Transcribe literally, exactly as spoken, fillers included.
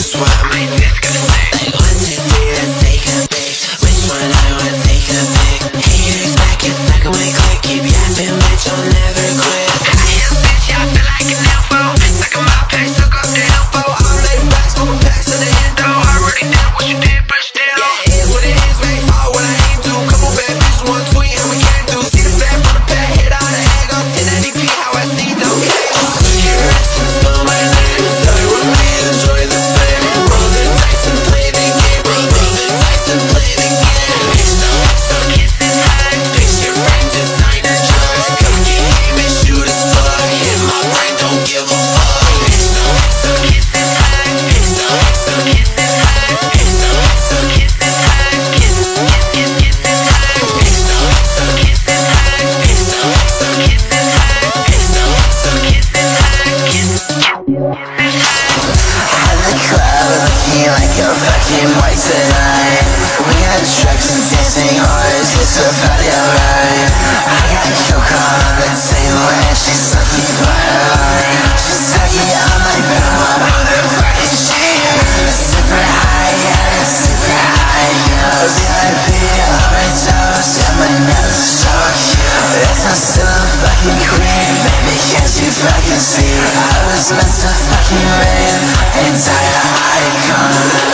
White tonight, we got trucks and dancing horses, it's a party alright. I got coke on the table and she's sucking fire. She's sucking on my bed, motherfucking shit. Super high, yeah, super high, yo. V I P overdose, yeah, my nose is so cute. Yes, I'm still a fucking queen, baby, can't you fucking see? I was meant to fucking rave, entire icon.